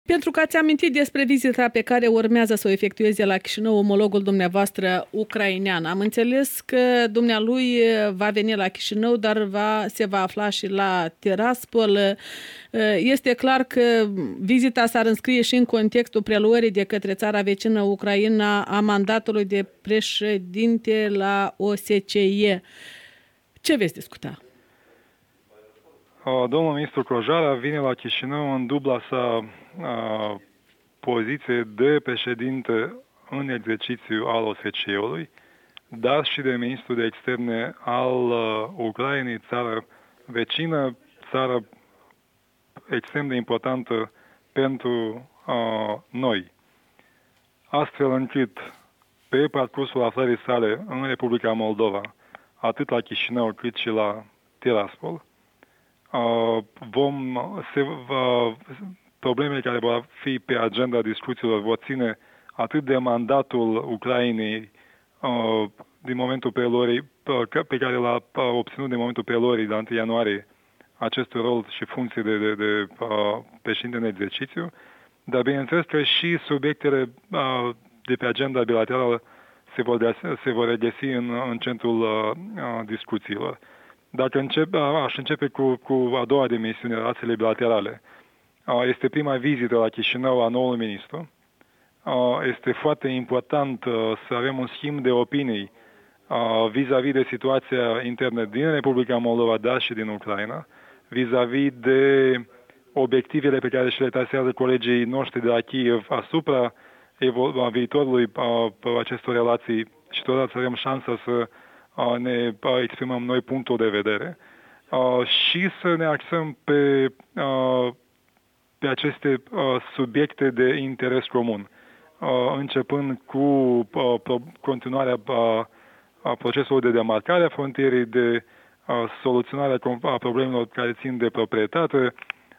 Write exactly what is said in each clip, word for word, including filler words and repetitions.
Pentru că ați amintit despre vizita pe care urmează să o efectueze la Chișinău omologul dumneavoastră ucrainean. Am înțeles că dumnealui va veni la Chișinău, dar va, se va afla și la Tiraspol. Este clar că vizita s-ar înscrie și în contextul preluării de către țara vecină Ucraina a mandatului de președinte la O S C E. Ce veți discuta? Domnul ministru Cojara vine la Chișinău în dubla sa a, poziție de președinte în exercițiu al O S C E-ului, dar și de ministru de externe al a, Ucrainei, țară vecină, țară extrem de importantă pentru a, noi. Astfel încât, pe parcursul aflării sale în Republica Moldova, atât la Chișinău cât și la Tiraspol, Uh, vom, se, uh, problemele care vor fi pe agenda discuțiilor vor ține atât de mandatul Ucrainei uh, din momentul preluării, uh, pe care l-a uh, obținut din momentul preluării la întâi ianuarie acestui rol și funcție de, de, de uh, președinte în exercițiu, dar bineînțeles că și subiectele uh, de pe agenda bilaterală se vor, de, se vor regăsi în, în centrul uh, uh, discuțiilor. Dacă încep, aș începe cu, cu a doua dimensiune, relațiile bilaterale. Este prima vizită la Chișinău a noului ministru. Este foarte important să avem un schimb de opinii vis-a-vis de situația internă din Republica Moldova, dar și din Ucraina, vis-a-vis de obiectivele pe care și le trasează colegii noștri de la Kiev asupra viitorului acestor relații și totodată să avem șansa să ne exprimăm noi punctul de vedere și să ne axăm pe, pe aceste subiecte de interes comun, începând cu continuarea procesului de demarcare a frontierei, de soluționarea problemelor care țin de proprietate,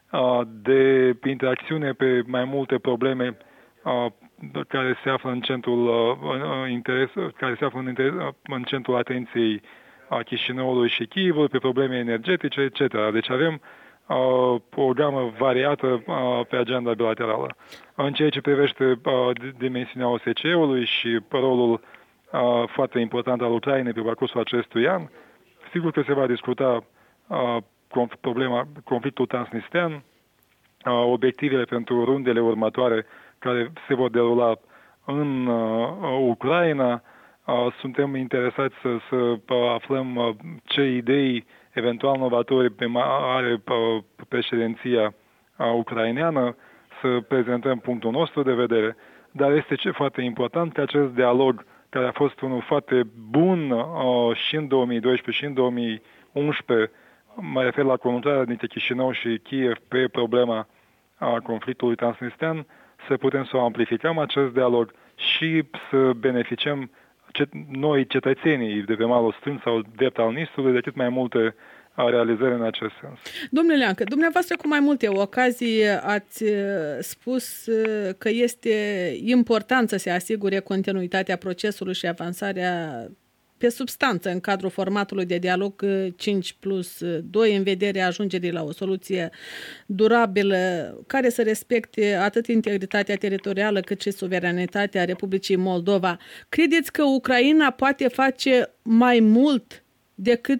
de interacțiune pe mai multe probleme care se află în centrul uh, interes, care se află în, interes, în centrul atenției a Chișinăului și Kievului, pe probleme energetice, et cetera. Deci avem uh, o gamă variată uh, pe agenda bilaterală. În ceea ce privește uh, dimensiunea O S C E-ului și rolul uh, foarte important al Ucrainei pe parcursul acestui an, sigur că se va discuta uh, conf- problema, conflictul transnistrian, uh, obiectivele pentru rundele următoare care se vor derula în uh, Ucraina. Uh, suntem interesați să, să uh, aflăm uh, ce idei eventual novatori pe are uh, președinția uh, ucraineană, să prezentăm punctul nostru de vedere, dar este ce foarte important că acest dialog, care a fost unul foarte bun uh, și în două mii doisprezece și în două mii unsprezece, mă refer la conlucrarea dintre Chișinău și Kiev pe problema uh, conflictului transnistrian, să putem să amplificăm acest dialog și să beneficiem cet- noi, cetățenii de pe malul stâng sau drept al Nistrului, de cât mai multe realizări în acest sens. Domnule Leancă, dumneavoastră cu mai multe ocazii ați spus că este important să se asigure continuitatea procesului și avansarea pe substanță în cadrul formatului de dialog cinci plus doi în vederea ajungerii la o soluție durabilă care să respecte atât integritatea teritorială cât și suveranitatea Republicii Moldova. Credeți că Ucraina poate face mai mult decât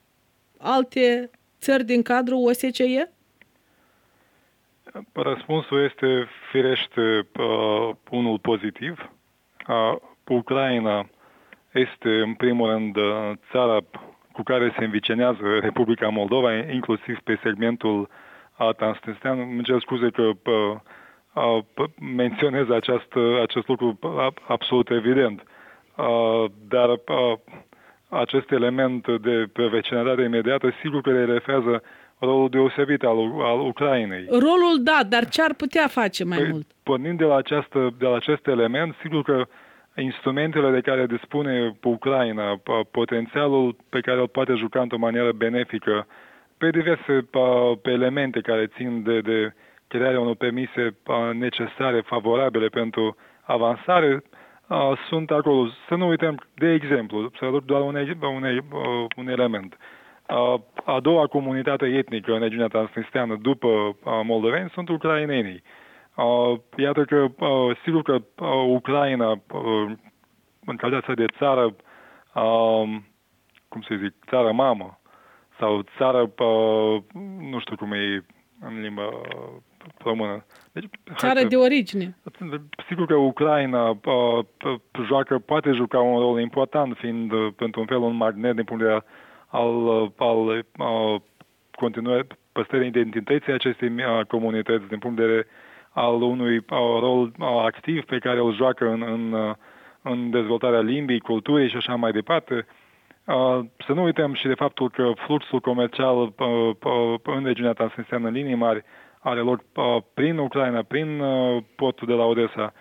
alte țări din cadrul O S C E? Răspunsul este firește uh, unul pozitiv. Uh, Ucraina este, în primul rând, țara cu care se învicinează Republica Moldova, inclusiv pe segmentul transnistrian. Îmi cer scuze că uh, uh, menționez aceast, acest lucru absolut evident. Uh, dar uh, acest element de vecinătate imediată, sigur că le refează rolul deosebit al, al Ucrainei. Rolul, da, dar ce ar putea face mai păi, mult? Pornind de la, această, de la acest element, sigur că instrumentele de care dispune Ucraina, potențialul pe care îl poate juca într-o manieră benefică pe diverse pe elemente care țin de, de crearea unor permise necesare, favorabile pentru avansare, sunt acolo. Să nu uităm, de exemplu, să aduc doar un, un, un element. A doua comunitate etnică în regiunea transnistriană după moldoveni sunt ucrainenii. Uh, iată că, uh, sigur că uh, Ucraina, uh, în calitatea de țară, uh, cum să zic, țară mamă, sau țară, uh, nu știu cum e în limba română. Deci, țară să, de origine. Sigur că Ucraina uh, joacă, poate juca un rol important, fiind uh, pentru un fel un magnet din punct de vedere al, al uh, continuării, păstrării identității acestei uh, comunități, din punct de vedere al unui uh, rol uh, activ pe care îl joacă în, în, uh, în dezvoltarea limbii, culturii și așa mai departe. Uh, să nu uităm și de faptul că fluxul comercial uh, uh, în regiunea Transnistria în linii mari are loc uh, prin Ucraina, prin uh, portul de la Odessa.